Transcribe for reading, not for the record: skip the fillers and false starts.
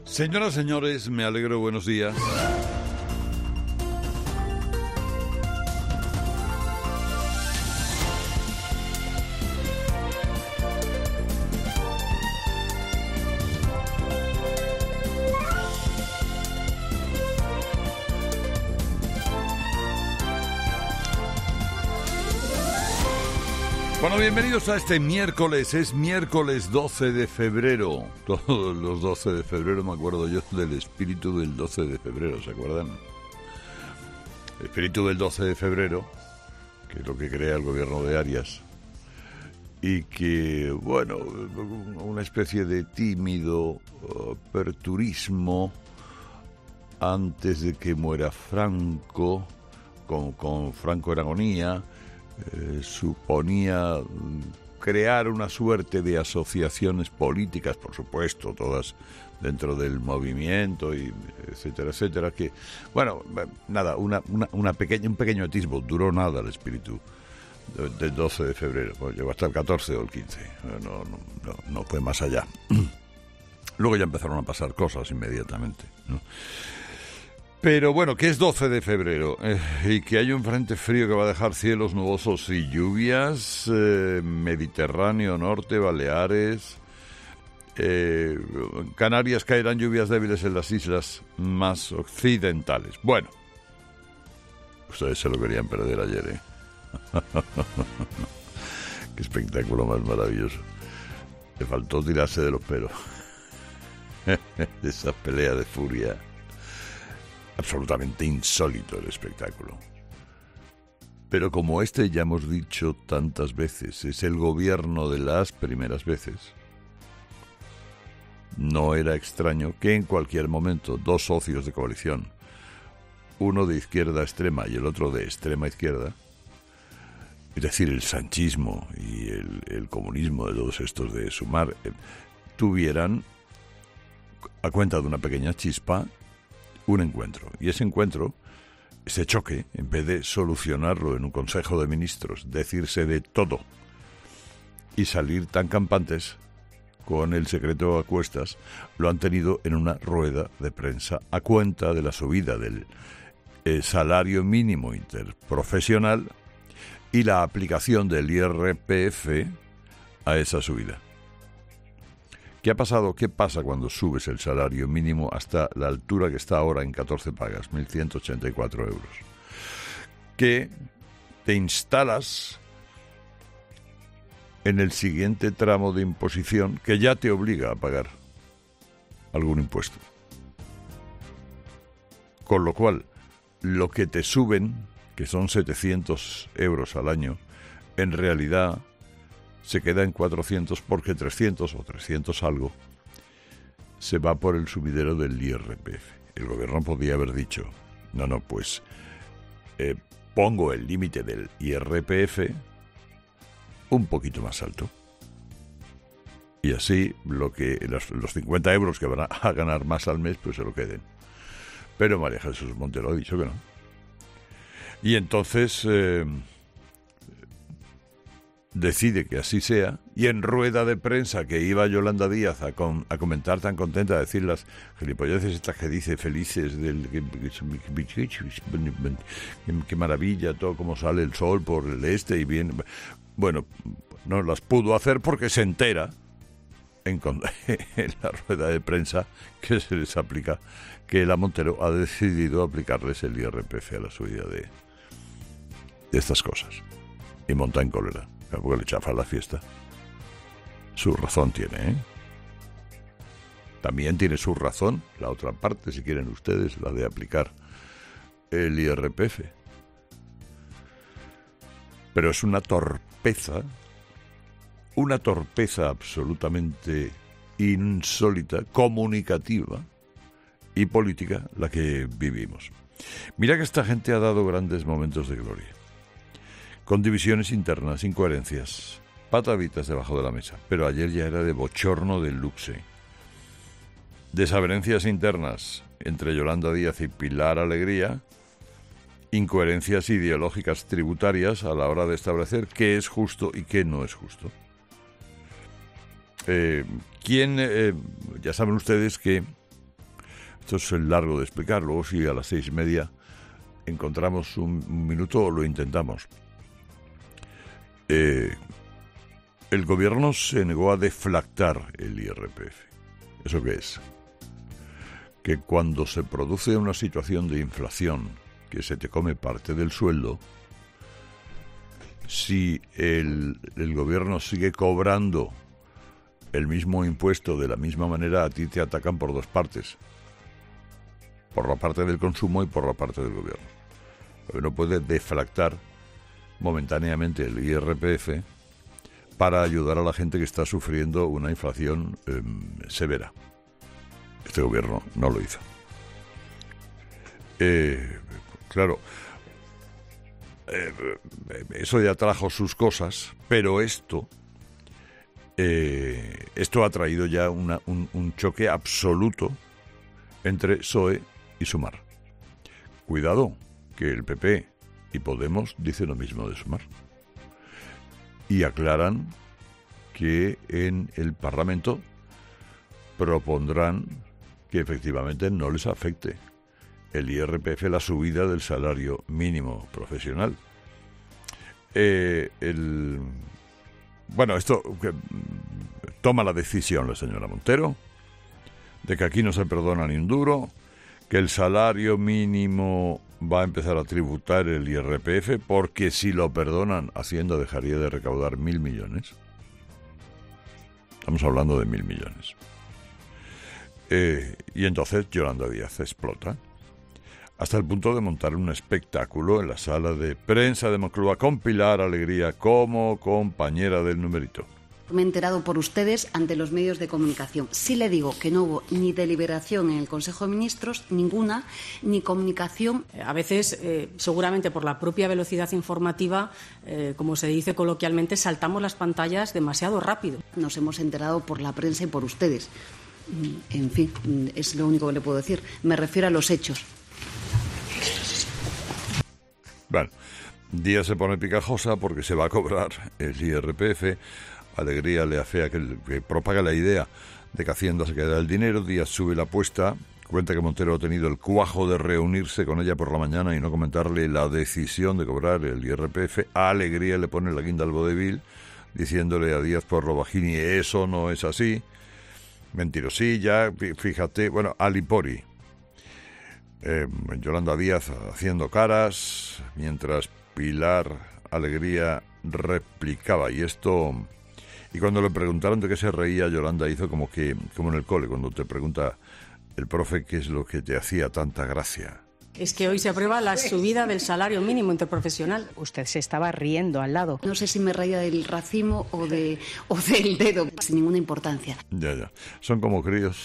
Señoras, señores, me alegro, buenos días. Bueno, bienvenidos a este miércoles, es miércoles 12 de febrero. Todos los 12 de febrero me acuerdo yo del espíritu del 12 de febrero, ¿se acuerdan? El espíritu del 12 de febrero, que es lo que crea el gobierno de Arias, y que, bueno, una especie de tímido aperturismo antes de que muera Franco, con Franco en agonía. Suponía crear una suerte de asociaciones políticas, por supuesto, todas dentro del movimiento, y etcétera, etcétera, que, bueno, nada, un pequeño atisbo, duró nada el espíritu del 12 de febrero, pues llegó hasta el 14 o el 15, no fue más allá. Luego ya empezaron a pasar cosas inmediatamente, ¿no? Pero bueno, que es 12 de febrero y que hay un frente frío que va a dejar cielos nubosos y lluvias, Mediterráneo norte, Baleares, Canarias caerán lluvias débiles en las islas más occidentales. Bueno, ustedes se lo querían perder ayer, Qué espectáculo más maravilloso. Le faltó tirarse de los pelos. Esa pelea de furia. Absolutamente insólito el espectáculo. Pero como ya hemos dicho tantas veces, es el gobierno de las primeras veces, no era extraño que en cualquier momento dos socios de coalición, uno de izquierda extrema y el otro de extrema izquierda, es decir, el sanchismo y el comunismo de todos estos de Sumar, tuvieran, a cuenta de una pequeña chispa, un encuentro. Y ese encuentro, ese choque, en vez de solucionarlo en un Consejo de Ministros, decirse de todo y salir tan campantes con el secreto a cuestas, lo han tenido en una rueda de prensa a cuenta de la subida del salario mínimo interprofesional y la aplicación del IRPF a esa subida. ¿Qué ha pasado? ¿Qué pasa cuando subes el salario mínimo hasta la altura que está ahora en 14 pagas, 1.184 euros? Que te instalas en el siguiente tramo de imposición que ya te obliga a pagar algún impuesto. Con lo cual, lo que te suben, que son 700 euros al año, en realidad se queda en 400 porque 300 o 300 algo se va por el subidero del IRPF. El gobierno podía haber dicho, pues pongo el límite del IRPF un poquito más alto. Y así los 50 euros que van a ganar más al mes, pues se lo queden. Pero María Jesús Montero ha dicho que no. Y entonces decide que así sea, y en rueda de prensa que iba Yolanda Díaz a comentar tan contenta, a decir las gilipolleces estas que dice felices qué maravilla, todo como sale el sol por el este y bien. Bueno, no las pudo hacer porque se entera en la rueda de prensa que se les aplica, que la Montero ha decidido aplicarles el IRPF a la subida de estas cosas, y monta en cólera. Porque le chafa la fiesta. Su razón tiene, También tiene su razón la otra parte, si quieren ustedes, la de aplicar el IRPF. Pero es una torpeza absolutamente insólita, comunicativa y política la que vivimos. Mira que esta gente ha dado grandes momentos de gloria, con divisiones internas, incoherencias, patavitas debajo de la mesa. Pero ayer ya era de bochorno del luxe. Desavenencias internas entre Yolanda Díaz y Pilar Alegría, incoherencias ideológicas tributarias a la hora de establecer qué es justo y qué no es justo. Ya saben ustedes que Esto es el largo de explicar. Luego, si a las 6:30 encontramos un minuto, lo intentamos. El gobierno se negó a deflactar el IRPF. ¿Eso qué es? Que cuando se produce una situación de inflación, que se te come parte del sueldo, si el gobierno sigue cobrando el mismo impuesto de la misma manera, a ti te atacan por dos partes. Por la parte del consumo y por la parte del gobierno. El gobierno puede deflactar momentáneamente el IRPF para ayudar a la gente que está sufriendo una inflación severa. Este gobierno no lo hizo. Claro, eso ya trajo sus cosas, pero esto ha traído ya un choque absoluto entre PSOE y Sumar. Cuidado, que el PP y Podemos dicen lo mismo de Sumar. Y aclaran que en el Parlamento propondrán que efectivamente no les afecte el IRPF, la subida del salario mínimo profesional. Bueno, esto toma la decisión la señora Montero de que aquí no se perdona ni un duro, que el salario mínimo va a empezar a tributar el IRPF, porque si lo perdonan, Hacienda dejaría de recaudar 1.000 millones. Estamos hablando de 1.000 millones. Y entonces Yolanda Díaz explota, hasta el punto de montar un espectáculo en la sala de prensa de Moncloa con Pilar Alegría como compañera del numerito. Me he enterado por ustedes ante los medios de comunicación. Sí le digo que no hubo ni deliberación en el Consejo de Ministros, ninguna, ni comunicación. A veces, seguramente por la propia velocidad informativa, como se dice coloquialmente, saltamos las pantallas demasiado rápido. Nos hemos enterado por la prensa y por ustedes. En fin, es lo único que le puedo decir. Me refiero a los hechos. Bueno, Díaz se pone picajosa porque se va a cobrar el IRPF. Alegría le afea que propaga la idea de que Hacienda se quedará el dinero. Díaz sube la apuesta, cuenta que Montero ha tenido el cuajo de reunirse con ella por la mañana y no comentarle la decisión de cobrar el IRPF. A Alegría le pone la guinda al vodevil, diciéndole a Díaz por lo bajini, eso no es así, mentirosilla, fíjate, bueno, Alipori. Yolanda Díaz haciendo caras, mientras Pilar Alegría replicaba, y cuando le preguntaron de qué se reía, Yolanda hizo como en el cole, cuando te pregunta el profe qué es lo que te hacía tanta gracia. Es que hoy se aprueba la subida del salario mínimo interprofesional. Usted se estaba riendo al lado. No sé si me reía del racimo o del dedo, sin ninguna importancia. Ya. Son como críos